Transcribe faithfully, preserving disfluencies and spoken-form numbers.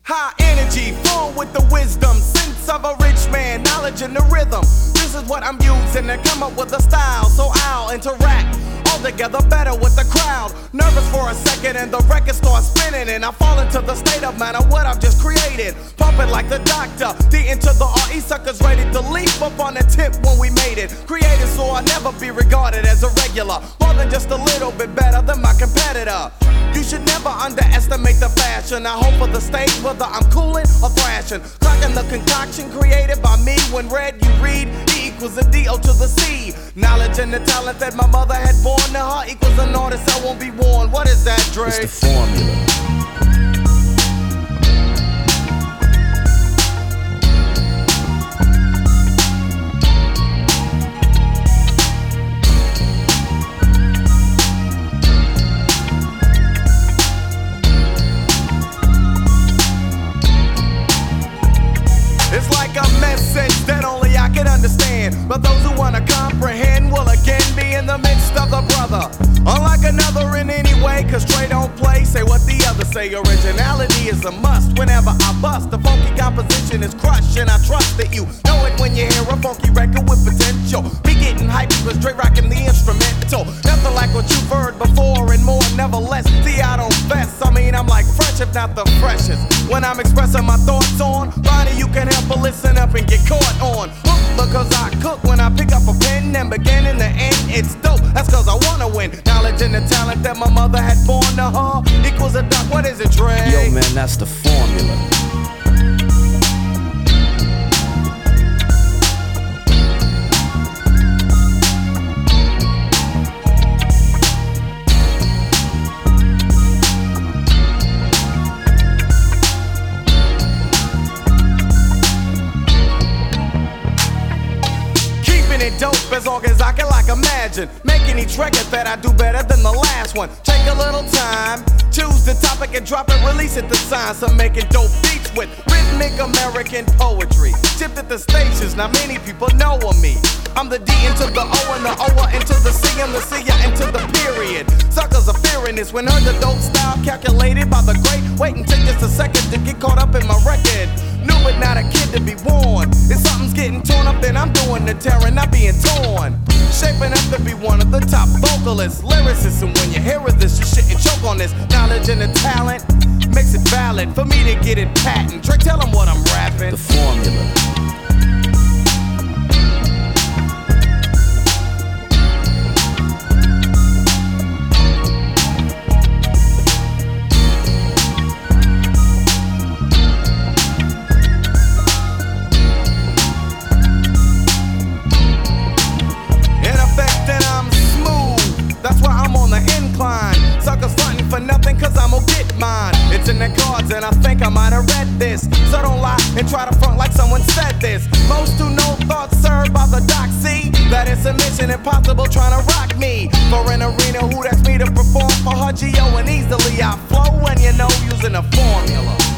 High energy, full with the wisdom, sense of a rich man, knowledge in the rhythm. This is what I'm using to come up with a style, so I'll interact altogether better with the crowd. Nervous for a second and the record starts spinning, and I fall into the state of mind of what I've just created. Pumping like the doctor, D into the R E, suckers ready to leap up on the tip when we made it. Created so I'll never be regarded as a regular, more than just a little bit better than my competitor. You should never underestimate the fashion. I hope for the stage, whether I'm cooling or thrashing. Clocking the concoction created by me. When read, you read, E equals a D O to the C. Knowledge and the talent that my mother had born to her equals an artist I won't be worn. What is that, Dre? It's the formula. It's like a message that only I can understand, but those who wanna comprehend will again be in the midst of the brother. Unlike another in any way, cause Trey don't play, say what the others say. Originality is a must whenever I bust. The funky composition is crushed, and I trust that you know it when you hear a funky record with potential. Be getting hyped cause Trey rocking the instrumental. Nothing like what you've heard before and more, nevertheless. See, I don't fess, I mean I'm like fresh if not the freshest. When I'm expressing my thoughts on Bonnie, you can help but listen up and get caught on hook, because I cook when I pick up a pen and begin. In the end it's dope, that's cause I wanna win. Knowledge and the talent that my mother had born to her equals a duck. What is it, Dre? Yo man, that's the formula. Dope as long as I can like imagine making each record that I do better than the last one. Take a little time, choose the topic and drop it, release it. The science of making dope beats with rhythmic American poetry. Tipped at the stations, now many people know of me. I'm the D into the O and the O into the C and the C into the period. Suckers are fearing this when heard the dope style calculated by the great. Wait and take just a second to get caught up in my record. New but not a kid to be warned. If something's getting torn up, then I'm doing the tearing, not being torn. Shaping up to be one of the top vocalists, lyricists, and when you hear of this, you shouldn't choke on this. Knowledge and the talent makes it valid for me to get it patent. Trey, tell them what I'm rapping. The formula. That's why I'm on the incline. Suckers frontin' for nothing cause I'm gonna get mine. It's in the cards and I think I might have read this. So don't lie and try to front like someone said this. Most who know thoughts served by the doc see that it's a mission impossible trying to rock me. For an arena who that's me to perform for her G O, and easily I flow and you know using a formula.